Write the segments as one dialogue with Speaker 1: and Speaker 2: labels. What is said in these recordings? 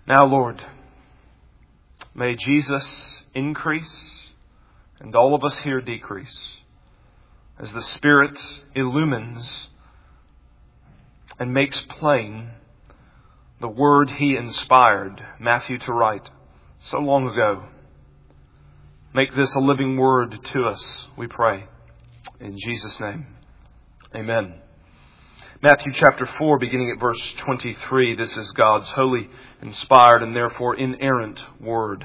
Speaker 1: Now, Lord, may Jesus increase and all of us here decrease as the Spirit illumines and makes plain the word He inspired Matthew to write so long ago. Make this a living word to us, we pray. In Jesus' name, amen. Matthew chapter 4, beginning at verse 23. This is God's holy, inspired, and therefore inerrant word.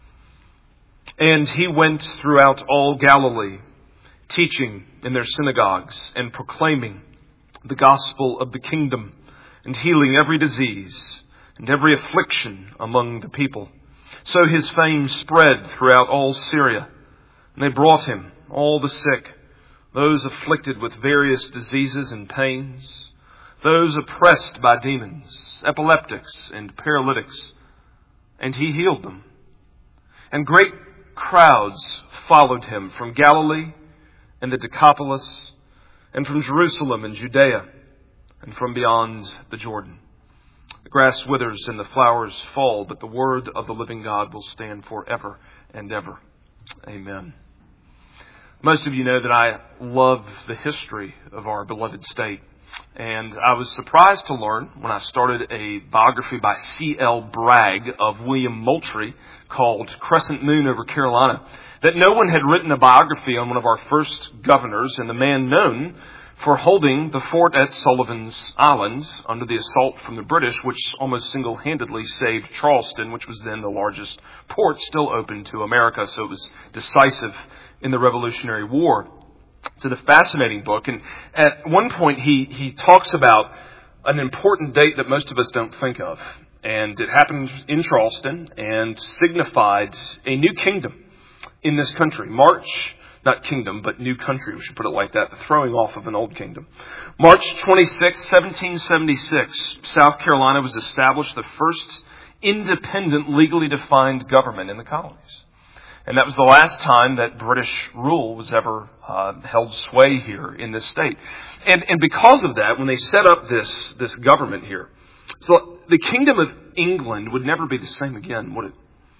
Speaker 1: And He went throughout all Galilee, teaching in their synagogues and proclaiming the gospel of the kingdom and healing every disease and every affliction among the people. So His fame spread throughout all Syria, and they brought Him all the sick, those afflicted with various diseases and pains, those oppressed by demons, epileptics and paralytics, and He healed them. And great crowds followed Him from Galilee and the Decapolis, and from Jerusalem and Judea, and from beyond the Jordan. The grass withers and the flowers fall, but the word of the living God will stand forever and ever. Amen. Most of you know that I love the history of our beloved state. And I was surprised to learn when I started a biography by C.L. Bragg of William Moultrie called Crescent Moon over Carolina, that no one had written a biography on one of our first governors and the man known for holding the fort at Sullivan's Islands under the assault from the British, which almost single-handedly saved Charleston, which was then the largest port still open to America. So it was decisive in the Revolutionary War. It's a fascinating book. And at one point he talks about an important date that most of us don't think of. And it happened in Charleston and signified a new kingdom in this country. Not kingdom, but new country, we should put it like that, the throwing off of an old kingdom. March 26, 1776, South Carolina was established, the first independent, legally defined government in the colonies. And that was the last time that British rule was ever held sway here in this state. And because of that, when they set up this government here, so the kingdom of England would never be the same again, would it?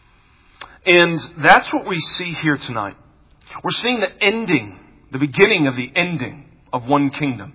Speaker 1: And that's what we see here tonight. We're seeing the beginning of the ending of one kingdom.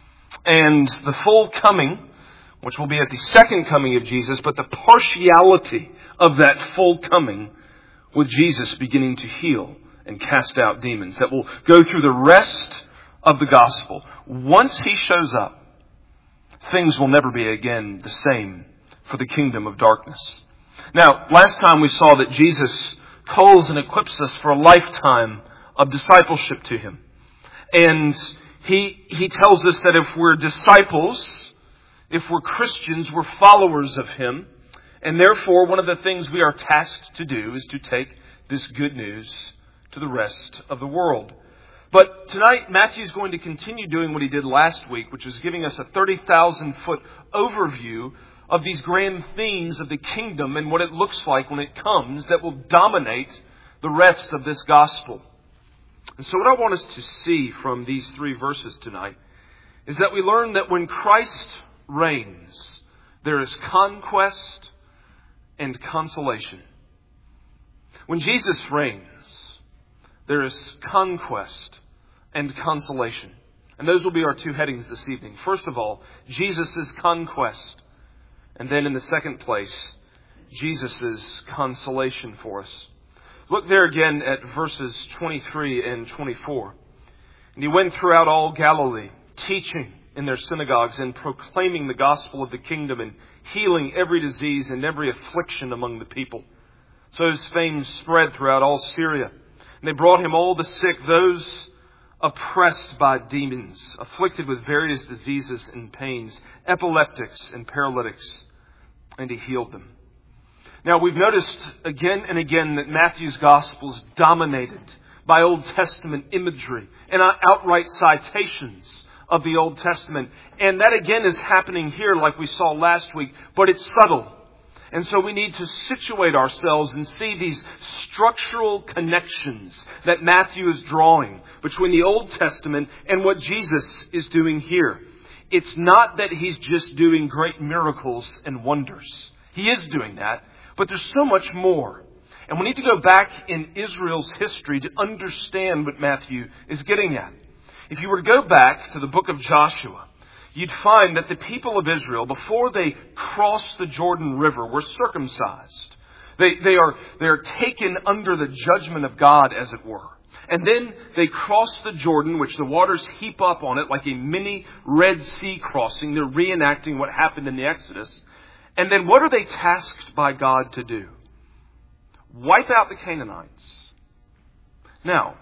Speaker 1: And the full coming, which will be at the second coming of Jesus, but the partiality of that full coming with Jesus beginning to heal and cast out demons that will go through the rest of the gospel. Once He shows up, things will never be again the same for the kingdom of darkness. Now, last time we saw that Jesus calls and equips us for a lifetime of discipleship to Him. And He tells us that if we're disciples, if we're Christians, we're followers of Him. And therefore, one of the things we are tasked to do is to take this good news to the rest of the world. But tonight, Matthew's going to continue doing what he did last week, which is giving us a 30,000-foot overview of these grand themes of the kingdom and what it looks like when it comes that will dominate the rest of this gospel. And so what I want us to see from these three verses tonight is that we learn that when Christ reigns, there is conquest and consolation. When Jesus reigns, there is conquest and consolation. And those will be our two headings this evening. First of all, Jesus' conquest. And then in the second place, Jesus' consolation for us. Look there again at verses 23 and 24. And He went throughout all Galilee, teaching in their synagogues and proclaiming the gospel of the kingdom and healing every disease and every affliction among the people. So His fame spread throughout all Syria. And they brought Him all the sick, those oppressed by demons, afflicted with various diseases and pains, epileptics and paralytics, and He healed them. Now, we've noticed again and again that Matthew's gospel is dominated by Old Testament imagery and outright citations of the Old Testament. And that again is happening here like we saw last week, but it's subtle. And so we need to situate ourselves and see these structural connections that Matthew is drawing between the Old Testament and what Jesus is doing here. It's not that He's just doing great miracles and wonders. He is doing that, but there's so much more. And we need to go back in Israel's history to understand what Matthew is getting at. If you were to go back to the book of Joshua, you'd find that the people of Israel, before they crossed the Jordan River, were circumcised. They are taken under the judgment of God, as it were. And then they cross the Jordan, which the waters heap up on it like a mini Red Sea crossing. They're reenacting what happened in the Exodus. And then what are they tasked by God to do? Wipe out the Canaanites. Now,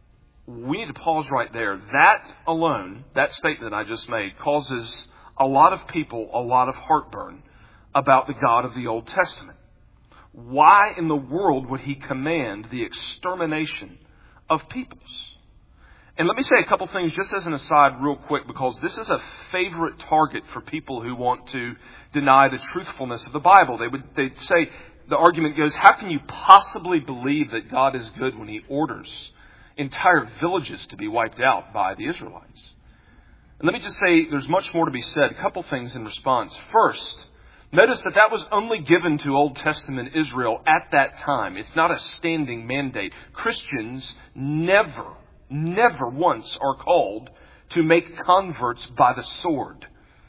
Speaker 1: we need to pause right there. That alone, that statement I just made, causes a lot of people a lot of heartburn about the God of the Old Testament. Why in the world would He command the extermination of peoples? And let me say a couple things just as an aside real quick, because this is a favorite target for people who want to deny the truthfulness of the Bible. They'd say, the argument goes, how can you possibly believe that God is good when He orders entire villages to be wiped out by the Israelites? And let me just say there's much more to be said. A couple things in response. First, notice that was only given to Old Testament Israel at that time. It's not a standing mandate. Christians never once are called to make converts by the sword.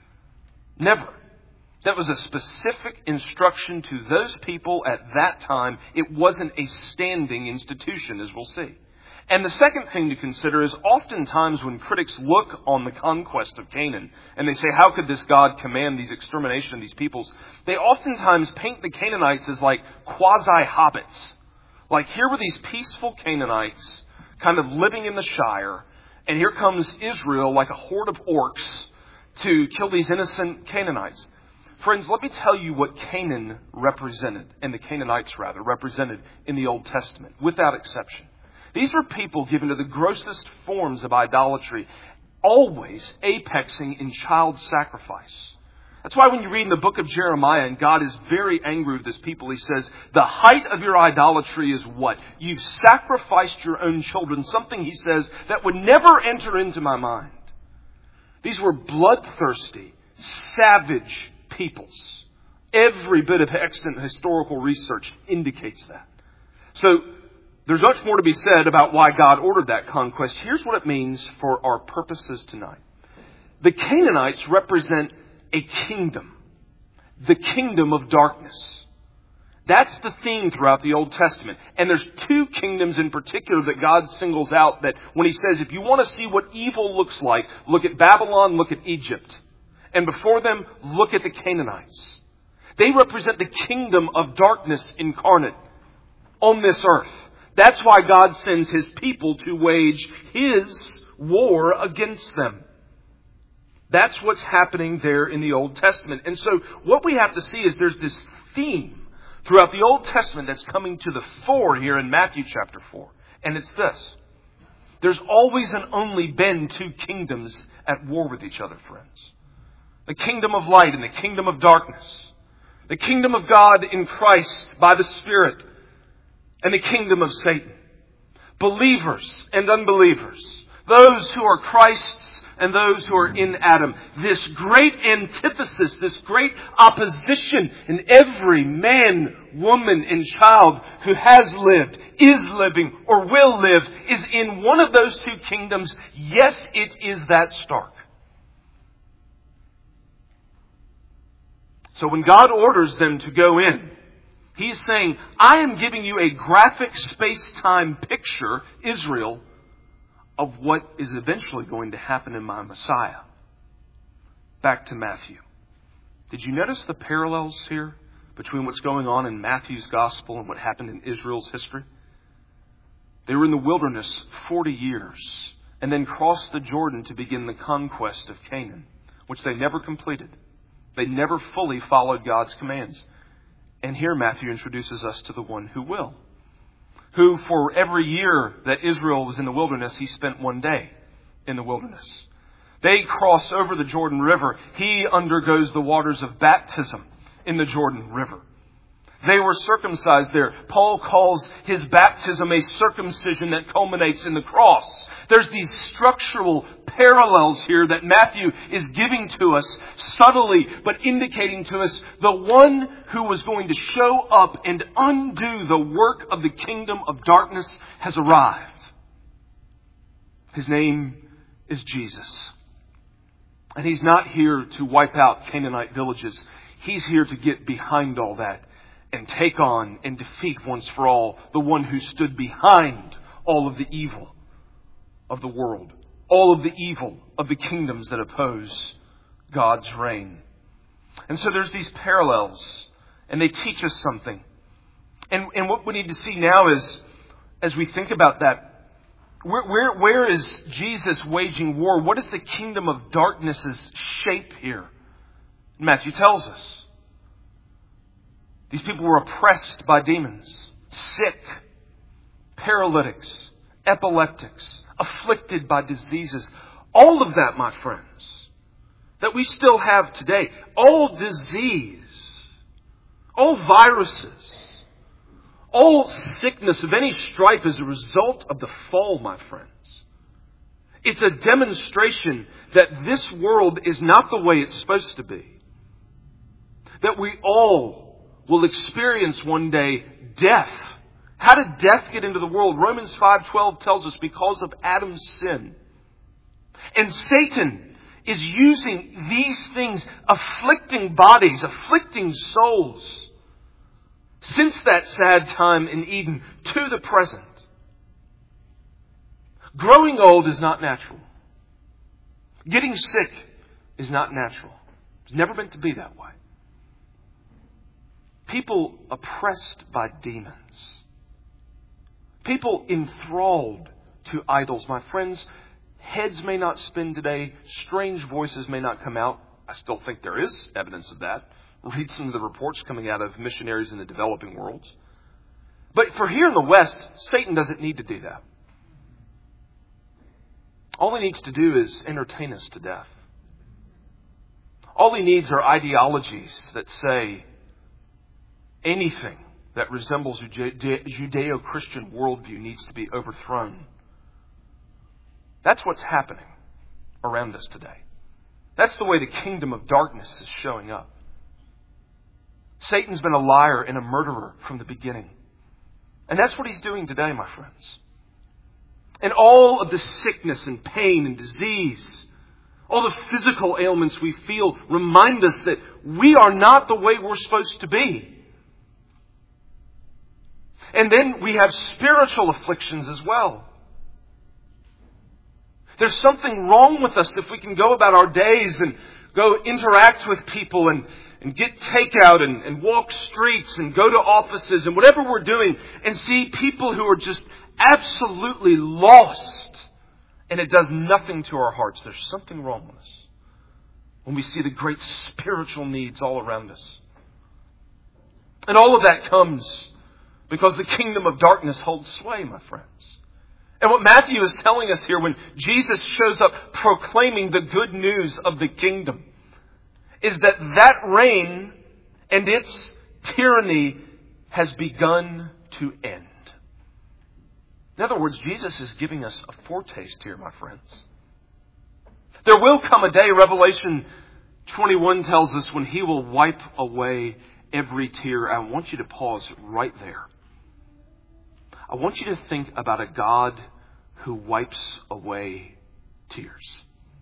Speaker 1: Never. That was a specific instruction to those people at that time. It wasn't a standing institution, as we'll see. And the second thing to consider is oftentimes when critics look on the conquest of Canaan and they say, how could this God command these extermination of these peoples? They oftentimes paint the Canaanites as like quasi-hobbits. Like here were these peaceful Canaanites kind of living in the Shire, and here comes Israel like a horde of orcs to kill these innocent Canaanites. Friends, let me tell you what Canaan represented, and the Canaanites rather, represented in the Old Testament, without exception. These were people given to the grossest forms of idolatry, always apexing in child sacrifice. That's why when you read in the book of Jeremiah, and God is very angry with this people, He says, the height of your idolatry is what? You've sacrificed your own children, something He says that would never enter into my mind. These were bloodthirsty, savage peoples. Every bit of extant historical research indicates that. So, there's much more to be said about why God ordered that conquest. Here's what it means for our purposes tonight. The Canaanites represent a kingdom. The kingdom of darkness. That's the theme throughout the Old Testament. And there's two kingdoms in particular that God singles out, that when He says, if you want to see what evil looks like, look at Babylon, look at Egypt. And before them, look at the Canaanites. They represent the kingdom of darkness incarnate on this earth. That's why God sends His people to wage His war against them. That's what's happening there in the Old Testament. And so what we have to see is there's this theme throughout the Old Testament that's coming to the fore here in Matthew chapter 4. And it's this. There's always and only been two kingdoms at war with each other, friends. The kingdom of light and the kingdom of darkness. The kingdom of God in Christ by the Spirit. And the kingdom of Satan. Believers and unbelievers. Those who are Christ's and those who are in Adam. This great antithesis, this great opposition in every man, woman, and child who has lived, is living, or will live, is in one of those two kingdoms. Yes, it is that stark. So when God orders them to go in, He's saying, I am giving you a graphic space-time picture, Israel, of what is eventually going to happen in my Messiah. Back to Matthew. Did you notice the parallels here between what's going on in Matthew's gospel and what happened in Israel's history? They were in the wilderness 40 years and then crossed the Jordan to begin the conquest of Canaan, which they never completed. They never fully followed God's commands. And here Matthew introduces us to the one who will. Who for every year that Israel was in the wilderness, he spent one day in the wilderness. They cross over the Jordan River. He undergoes the waters of baptism in the Jordan River. They were circumcised there. Paul calls his baptism a circumcision that culminates in the cross. There's these structural parallels here that Matthew is giving to us subtly, but indicating to us the one who was going to show up and undo the work of the kingdom of darkness has arrived. His name is Jesus. And He's not here to wipe out Canaanite villages. He's here to get behind all that and take on and defeat once for all the one who stood behind all of the evil of the world, all of the evil of the kingdoms that oppose God's reign. And so there's these parallels, and they teach us something. And what we need to see now is, as we think about that, where is Jesus waging war? What is the kingdom of darkness's shape here? Matthew tells us. These people were oppressed by demons, sick, paralytics, epileptics, afflicted by diseases. All of that, my friends, that we still have today. All disease, all viruses, all sickness of any stripe is a result of the fall, my friends. It's a demonstration that this world is not the way it's supposed to be. That we all will experience one day death. How did death get into the world? Romans 5:12 tells us because of Adam's sin. And Satan is using these things, afflicting bodies, afflicting souls, since that sad time in Eden to the present. Growing old is not natural. Getting sick is not natural. It's never meant to be that way. People oppressed by demons. People enthralled to idols. My friends, heads may not spin today. Strange voices may not come out. I still think there is evidence of that. Read some of the reports coming out of missionaries in the developing worlds. But for here in the West, Satan doesn't need to do that. All he needs to do is entertain us to death. All he needs are ideologies that say anything that resembles a Judeo-Christian worldview needs to be overthrown. That's what's happening around us today. That's the way the kingdom of darkness is showing up. Satan's been a liar and a murderer from the beginning. And that's what he's doing today, my friends. And all of the sickness and pain and disease, all the physical ailments we feel remind us that we are not the way we're supposed to be. And then we have spiritual afflictions as well. There's something wrong with us if we can go about our days and go interact with people and get takeout and walk streets and go to offices and whatever we're doing and see people who are just absolutely lost, and it does nothing to our hearts. There's something wrong with us when we see the great spiritual needs all around us. And all of that comes because the kingdom of darkness holds sway, my friends. And what Matthew is telling us here when Jesus shows up proclaiming the good news of the kingdom is that reign and its tyranny has begun to end. In other words, Jesus is giving us a foretaste here, my friends. There will come a day, Revelation 21 tells us, when He will wipe away every tear. I want you to pause right there. I want you to think about a God who wipes away tears.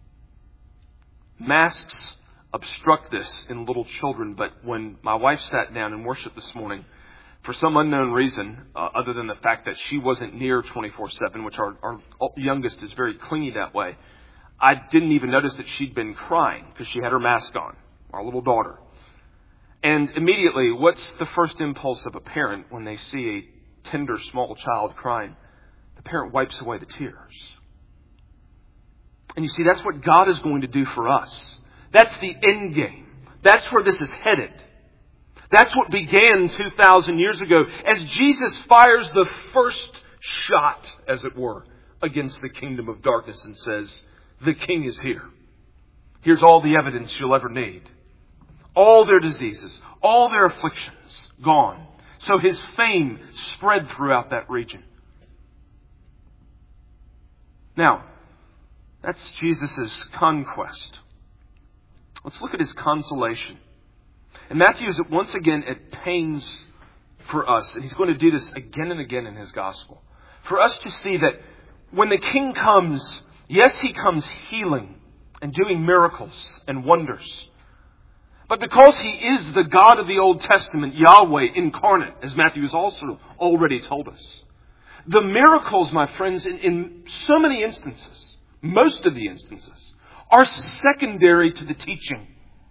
Speaker 1: Masks obstruct this in little children, but when my wife sat down and worshiped this morning, for some unknown reason, other than the fact that she wasn't near 24/7, which our youngest is very clingy that way, I didn't even notice that she'd been crying because she had her mask on, our little daughter. And immediately, what's the first impulse of a parent when they see a tender, small child crying? The parent wipes away the tears. And you see, that's what God is going to do for us. That's the end game. That's where this is headed. That's what began 2,000 years ago as Jesus fires the first shot, as it were, against the kingdom of darkness and says, the King is here. Here's all the evidence you'll ever need. All their diseases, all their afflictions, gone. So His fame spread throughout that region. Now, That's Jesus' conquest. Let's look at His consolation. And Matthew is once again at pains for us, and he's going to do this again and again in his gospel, for us to see that when the King comes, yes, He comes healing and doing miracles and wonders. But because He is the God of the Old Testament, Yahweh incarnate, as Matthew has also already told us, the miracles, my friends, in so many instances, most of the instances, are secondary to the teaching.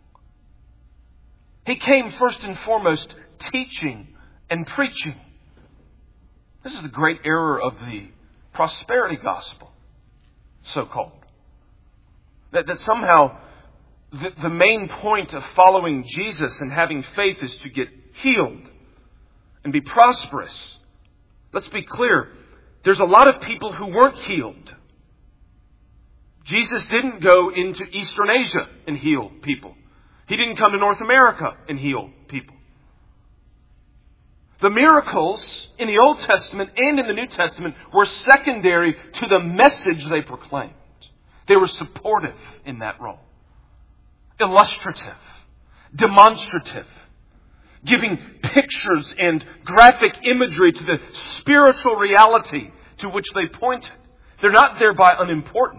Speaker 1: He came first and foremost teaching and preaching. This is the great error of the prosperity gospel, so-called. That somehow the main point of following Jesus and having faith is to get healed and be prosperous. Let's be clear. There's a lot of people who weren't healed. Jesus didn't go into Eastern Asia and heal people. He didn't come to North America and heal people. The miracles in the Old Testament and in the New Testament were secondary to the message they proclaimed. They were supportive in that role. Illustrative, demonstrative, giving pictures and graphic imagery to the spiritual reality to which they pointed. They're not thereby unimportant.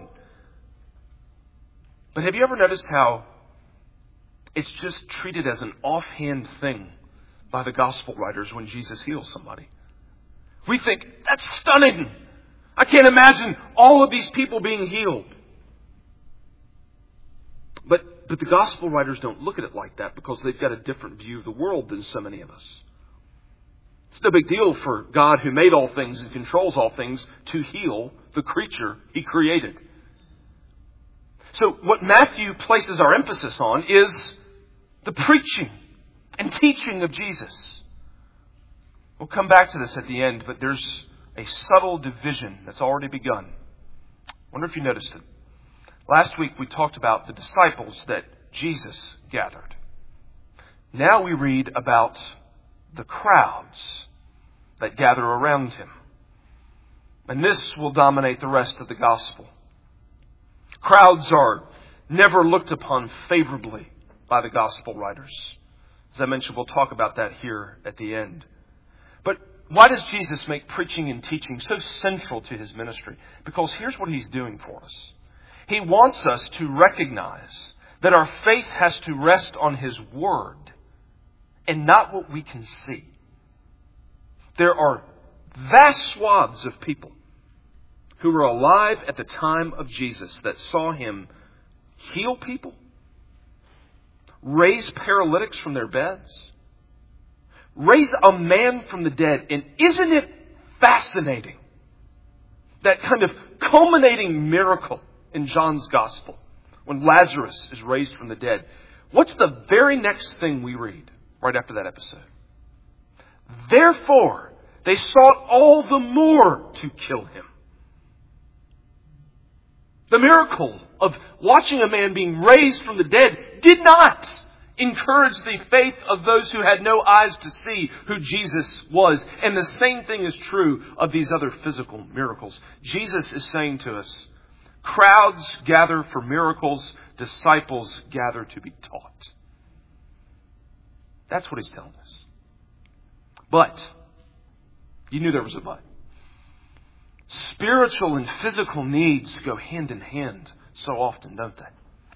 Speaker 1: But have you ever noticed how it's just treated as an offhand thing by the gospel writers when Jesus heals somebody? We think, that's stunning. I can't imagine all of these people being healed. But the gospel writers don't look at it like that because they've got a different view of the world than so many of us. It's no big deal for God, who made all things and controls all things, to heal the creature He created. So what Matthew places our emphasis on is the preaching and teaching of Jesus. We'll come back to this at the end, but there's a subtle division that's already begun. I wonder if you noticed it. Last week we talked about the disciples that Jesus gathered. Now we read about the crowds that gather around Him. And this will dominate the rest of the gospel. Crowds are never looked upon favorably by the gospel writers. As I mentioned, we'll talk about that here at the end. But why does Jesus make preaching and teaching so central to His ministry? Because here's what He's doing for us. He wants us to recognize that our faith has to rest on His Word and not what we can see. There are vast swaths of people who were alive at the time of Jesus that saw Him heal people, raise paralytics from their beds, raise a man from the dead. And isn't it fascinating, that kind of culminating miracle in John's Gospel, when Lazarus is raised from the dead? What's the very next thing we read right after that episode? Therefore, they sought all the more to kill Him. The miracle of watching a man being raised from the dead did not encourage the faith of those who had no eyes to see who Jesus was. And the same thing is true of these other physical miracles. Jesus is saying to us, crowds gather for miracles, disciples gather to be taught. That's what He's telling us. But, you knew there was a but. Spiritual and physical needs go hand in hand so often, don't they?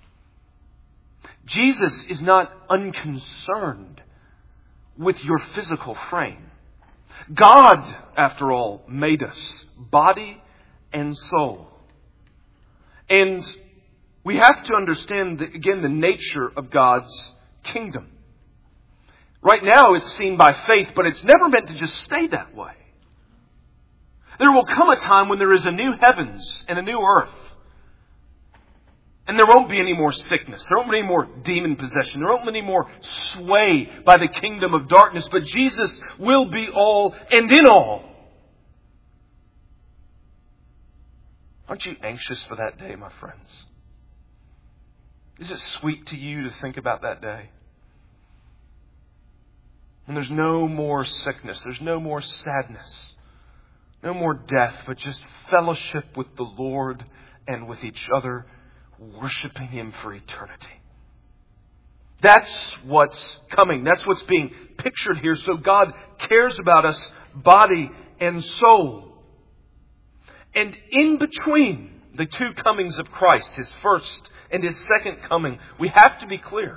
Speaker 1: Jesus is not unconcerned with your physical frame. God, after all, made us body and soul. And we have to understand, again, the nature of God's kingdom. Right now it's seen by faith, but it's never meant to just stay that way. There will come a time when there is a new heavens and a new earth. And there won't be any more sickness. There won't be any more demon possession. There won't be any more sway by the kingdom of darkness. But Jesus will be all and in all. Aren't you anxious for that day, my friends? Is it sweet to you to think about that day? When there's no more sickness, there's no more sadness, no more death, but just fellowship with the Lord and with each other, worshiping Him for eternity. That's what's coming. That's what's being pictured here. So God cares about us, body and soul. And in between the two comings of Christ, His first and His second coming, we have to be clear.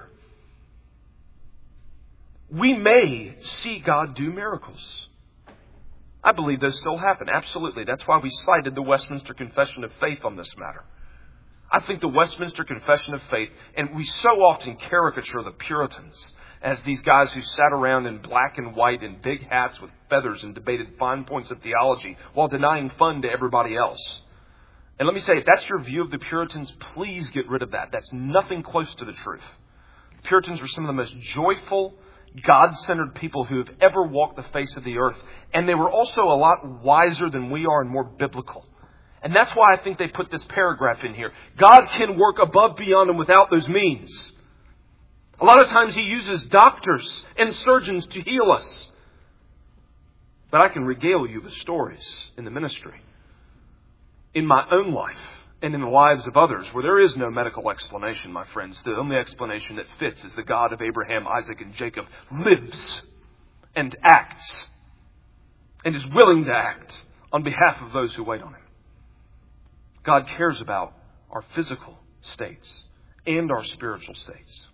Speaker 1: We may see God do miracles. I believe those still happen. Absolutely. That's why we cited the Westminster Confession of Faith on this matter. I think the Westminster Confession of Faith, and we so often caricature the Puritans as these guys who sat around in black and white and big hats with feathers and debated fine points of theology while denying fun to everybody else. And let me say, if that's your view of the Puritans, please get rid of that. That's nothing close to the truth. The Puritans were some of the most joyful, God-centered people who have ever walked the face of the earth. And they were also a lot wiser than we are and more biblical. And that's why I think they put this paragraph in here. God can work above, beyond, and without those means. A lot of times He uses doctors and surgeons to heal us. But I can regale you with stories in the ministry, in my own life, and in the lives of others, where there is no medical explanation, my friends. The only explanation that fits is the God of Abraham, Isaac, and Jacob lives and acts and is willing to act on behalf of those who wait on Him. God cares about our physical states and our spiritual states.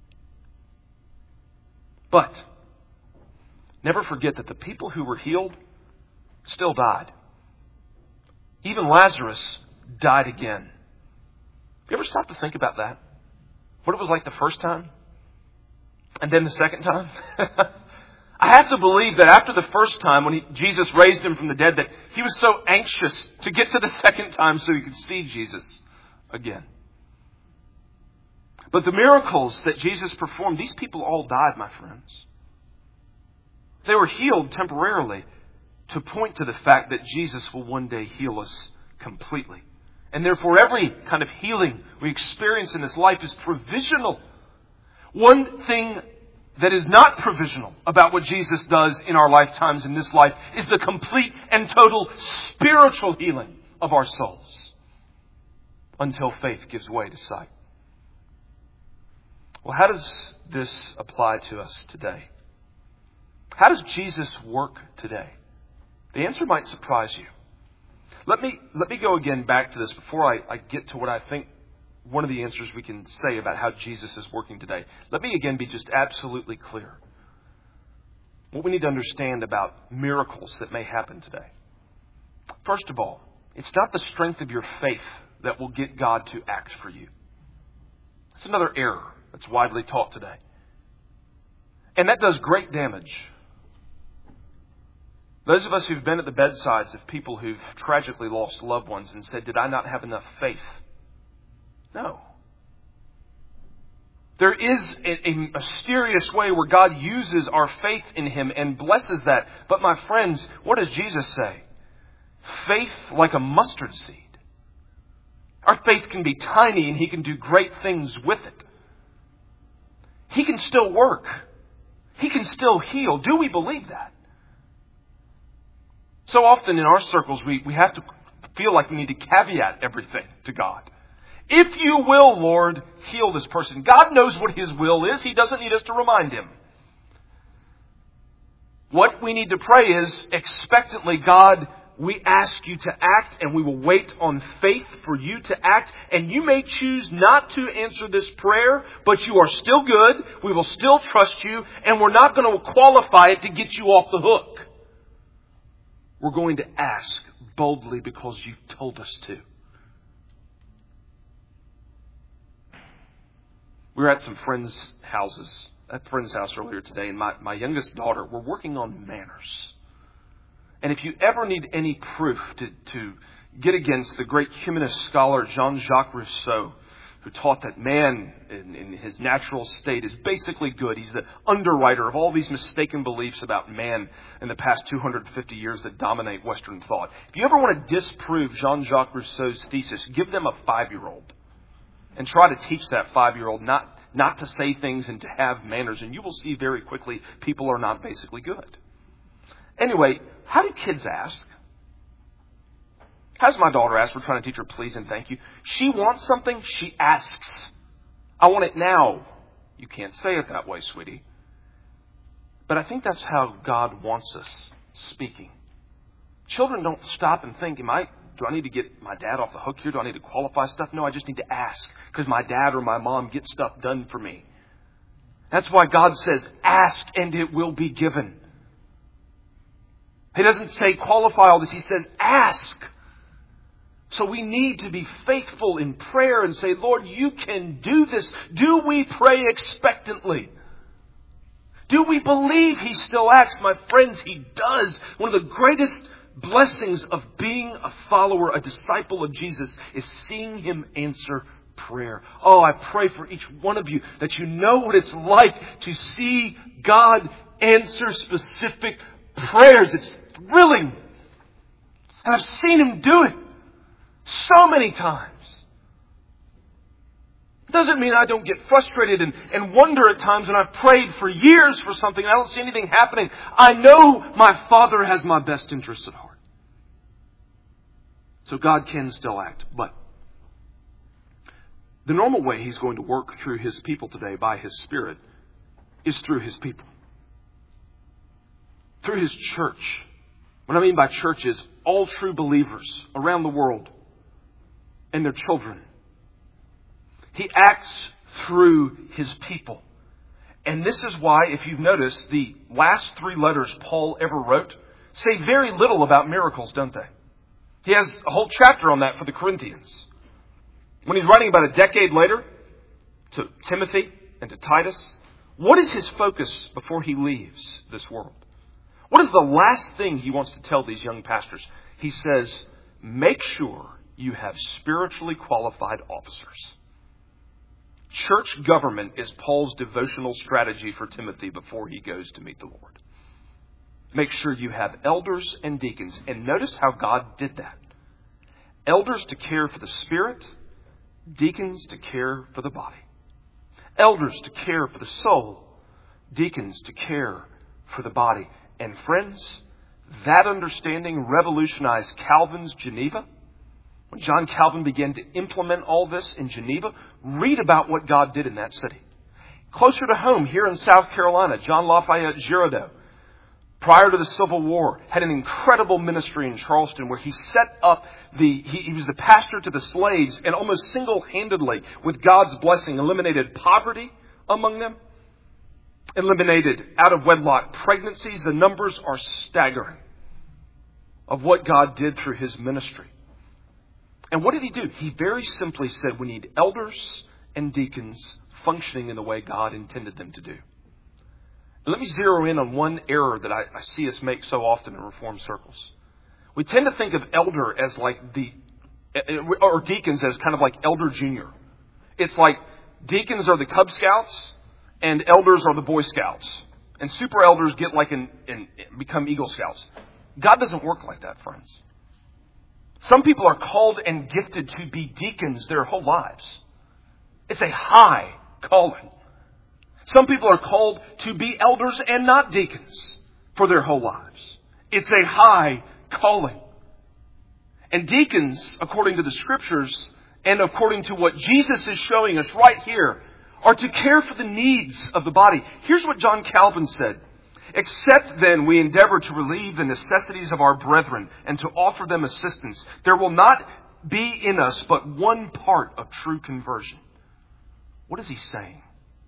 Speaker 1: But never forget that the people who were healed still died. Even Lazarus died again. You ever stop to think about that? What it was like the first time? And then the second time? I have to believe that after the first time, when Jesus raised him from the dead, that he was so anxious to get to the second time so he could see Jesus again. But the miracles that Jesus performed, these people all died, my friends. They were healed temporarily to point to the fact that Jesus will one day heal us completely. And therefore, every kind of healing we experience in this life is provisional. One thing that is not provisional about what Jesus does in our lifetimes in this life is the complete and total spiritual healing of our souls until faith gives way to sight. Well, how does this apply to us today? How does Jesus work today? The answer might surprise you. Let me go again back to this before I get to what I think one of the answers we can say about how Jesus is working today. Let me again be just absolutely clear. What we need to understand about miracles that may happen today. First of all, it's not the strength of your faith that will get God to act for you. That's another error that's widely taught today. And that does great damage. Those of us who've been at the bedsides of people who've tragically lost loved ones and said, did I not have enough faith? No. There is a mysterious way where God uses our faith in Him and blesses that. But my friends, what does Jesus say? Faith like a mustard seed. Our faith can be tiny and He can do great things with it. He can still work. He can still heal. Do we believe that? So often in our circles, we have to feel like we need to caveat everything to God. If you will, Lord, heal this person. God knows what His will is. He doesn't need us to remind Him. What we need to pray is, expectantly, God, we ask you to act, and we will wait on faith for you to act. And you may choose not to answer this prayer, but you are still good. We will still trust you, and we're not going to qualify it to get you off the hook. We're going to ask boldly because you've told us to. We were at some friends' houses, at a friend's house earlier today, and my youngest daughter, we're working on manners. And if you ever need any proof to get against the great humanist scholar Jean-Jacques Rousseau, who taught that man in his natural state is basically good. He's the underwriter of all these mistaken beliefs about man in the past 250 years that dominate Western thought. If you ever want to disprove Jean-Jacques Rousseau's thesis, give them a 5-year-old and try to teach that 5-year-old not to say things and to have manners. And you will see very quickly people are not basically good. Anyway, how do kids ask? Has my daughter asked? We're trying to teach her please and thank you. She wants something, she asks. I want it now. You can't say it that way, sweetie. But I think that's how God wants us speaking. Children don't stop and think, do I need to get my dad off the hook here? Do I need to qualify stuff? No, I just need to ask because my dad or my mom gets stuff done for me. That's why God says, ask and it will be given. He doesn't say qualify all this. He says, ask. So we need to be faithful in prayer and say, Lord, you can do this. Do we pray expectantly? Do we believe He still acts? My friends, He does. One of the greatest blessings of being a follower, a disciple of Jesus, is seeing Him answer prayer. Oh, I pray for each one of you that you know what it's like to see God answer specific prayers. It's thrilling. And I've seen Him do it so many times. Doesn't mean I don't get frustrated and wonder at times when I've prayed for years for something and I don't see anything happening. I know my Father has my best interests at heart. So God can still act. But the normal way He's going to work through His people today by His Spirit is through His people. Through His church. What I mean by church is all true believers around the world and their children. He acts through His people. And this is why, if you've noticed, the last 3 letters Paul ever wrote say very little about miracles, don't they? He has a whole chapter on that for the Corinthians. When he's writing about a decade later to Timothy and to Titus, what is his focus before he leaves this world? What is the last thing he wants to tell these young pastors? He says, make sure you have spiritually qualified officers. Church government is Paul's devotional strategy for Timothy before he goes to meet the Lord. Make sure you have elders and deacons. And notice how God did that. Elders to care for the spirit, deacons to care for the body. Elders to care for the soul, deacons to care for the body. And friends, that understanding revolutionized Calvin's Geneva. When John Calvin began to implement all this in Geneva, read about what God did in that city. Closer to home, here in South Carolina, John Lafayette Girardeau, prior to the Civil War, had an incredible ministry in Charleston where he set up he was the pastor to the slaves and almost single-handedly, with God's blessing, eliminated poverty among them, eliminated out-of-wedlock pregnancies. The numbers are staggering of what God did through his ministry. And what did he do? He very simply said we need elders and deacons functioning in the way God intended them to do. And let me zero in on one error that I see us make so often in Reformed circles. We tend to think of elder as like or deacons as kind of like elder junior. It's like deacons are the Cub Scouts and elders are the Boy Scouts. And super elders get like and become Eagle Scouts. God doesn't work like that, friends. Some people are called and gifted to be deacons their whole lives. It's a high calling. Some people are called to be elders and not deacons for their whole lives. It's a high calling. And deacons, according to the Scriptures and according to what Jesus is showing us right here, are to care for the needs of the body. Here's what John Calvin said. Except then we endeavor to relieve the necessities of our brethren and to offer them assistance, there will not be in us but one part of true conversion. What is he saying?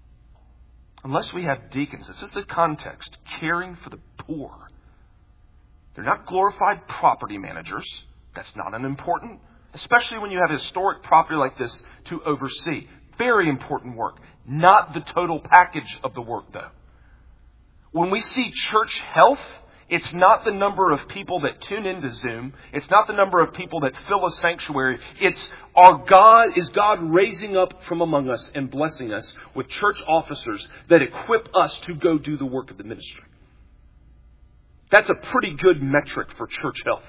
Speaker 1: Unless we have deacons, this is the context, caring for the poor. They're not glorified property managers. That's not unimportant, especially when you have historic property like this to oversee. Very important work. Not the total package of the work, though. When we see church health, it's not the number of people that tune into Zoom. It's not the number of people that fill a sanctuary. It's is God raising up from among us and blessing us with church officers that equip us to go do the work of the ministry. That's a pretty good metric for church health.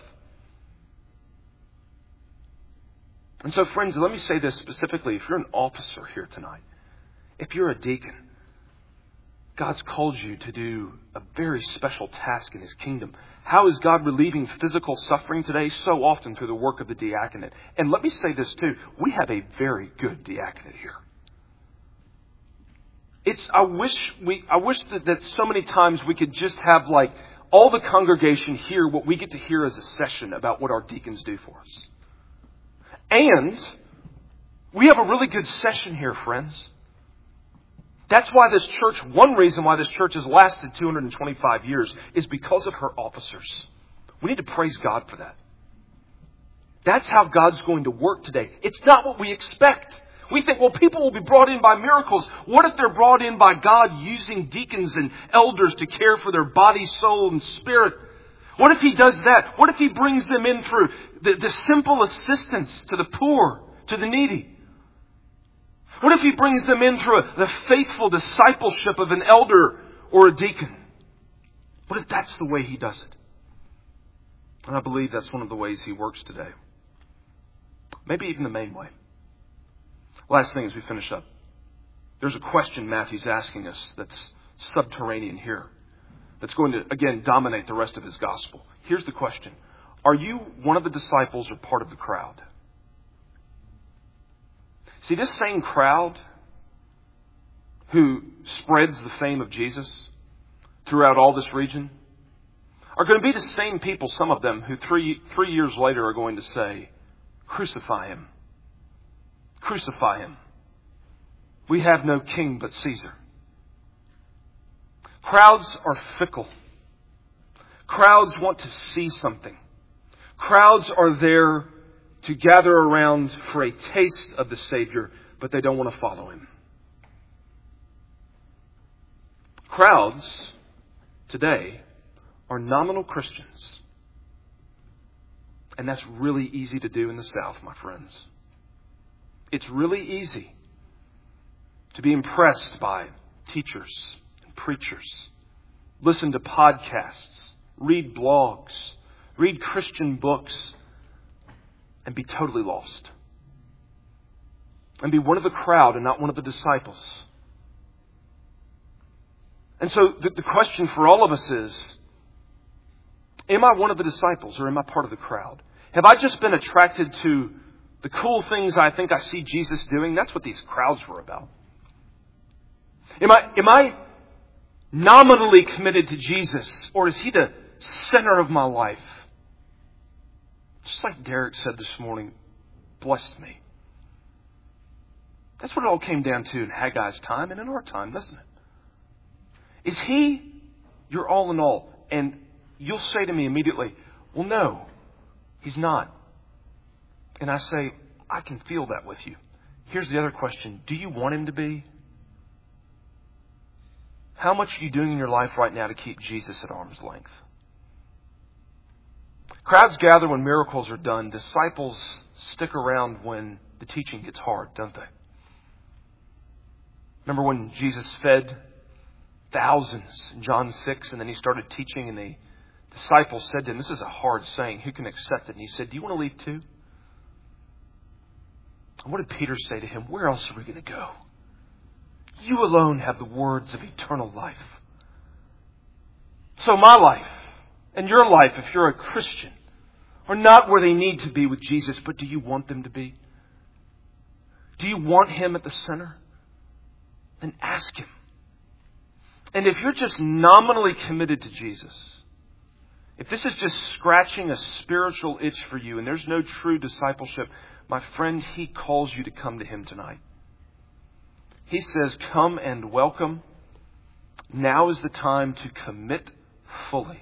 Speaker 1: And so, friends, let me say this specifically. If you're an officer here tonight, if you're a deacon, God's called you to do a very special task in His kingdom. How is God relieving physical suffering today? So often through the work of the diaconate. And let me say this too. We have a very good diaconate here. I wish that so many times we could just have like all the congregation hear what we get to hear as a session about what our deacons do for us. And we have a really good session here, friends. That's why this church, one reason why this church has lasted 225 years is because of her officers. We need to praise God for that. That's how God's going to work today. It's not what we expect. We think, well, people will be brought in by miracles. What if they're brought in by God using deacons and elders to care for their body, soul, and spirit? What if He does that? What if He brings them in through the simple assistance to the poor, to the needy? What if He brings them in through the faithful discipleship of an elder or a deacon? What if that's the way He does it? And I believe that's one of the ways He works today. Maybe even the main way. Last thing as we finish up. There's a question Matthew's asking us that's subterranean here. That's going to, again, dominate the rest of his gospel. Here's the question. Are you one of the disciples or part of the crowd? See, this same crowd who spreads the fame of Jesus throughout all this region are going to be the same people, some of them, who three years later are going to say, crucify Him. Crucify Him. We have no king but Caesar. Crowds are fickle. Crowds want to see something. Crowds are there to gather around for a taste of the Savior, but they don't want to follow Him. Crowds today are nominal Christians. And that's really easy to do in the South, my friends. It's really easy to be impressed by teachers and preachers, listen to podcasts, read blogs, read Christian books, and be totally lost. And be one of the crowd and not one of the disciples. And so the question for all of us is, am I one of the disciples or am I part of the crowd? Have I just been attracted to the cool things I think I see Jesus doing? That's what these crowds were about. Am I nominally committed to Jesus, or is He the center of my life? Just like Derek said this morning, blessed me. That's what it all came down to in Haggai's time and in our time, doesn't it? Is He your all in all? And you'll say to me immediately, well, no, He's not. And I say, I can feel that with you. Here's the other question. Do you want Him to be? How much are you doing in your life right now to keep Jesus at arm's length? Crowds gather when miracles are done. Disciples stick around when the teaching gets hard, don't they? Remember when Jesus fed thousands in John 6, and then He started teaching, and the disciples said to Him, this is a hard saying. Who can accept it? And He said, do you want to leave too? And what did Peter say to Him? Where else are we going to go? You alone have the words of eternal life. So my life and your life, if you're a Christian, are not where they need to be with Jesus, but do you want them to be? Do you want Him at the center? Then ask Him. And if you're just nominally committed to Jesus, if this is just scratching a spiritual itch for you and there's no true discipleship, my friend, He calls you to come to Him tonight. He says, come and welcome. Now is the time to commit fully.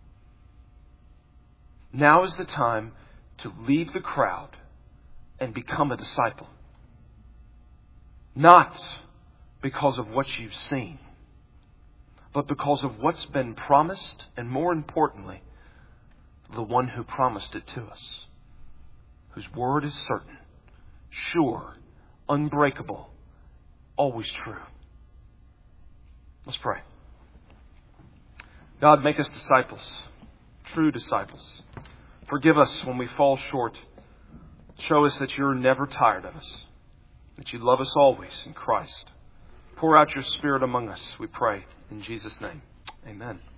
Speaker 1: Now is the time to leave the crowd and become a disciple. Not because of what you've seen, but because of what's been promised, and more importantly, the one who promised it to us, whose word is certain, sure, unbreakable, always true. Let's pray. God, make us disciples, true disciples. Forgive us when we fall short. Show us that you're never tired of us, that you love us always in Christ. Pour out your Spirit among us, we pray. In Jesus' name, amen.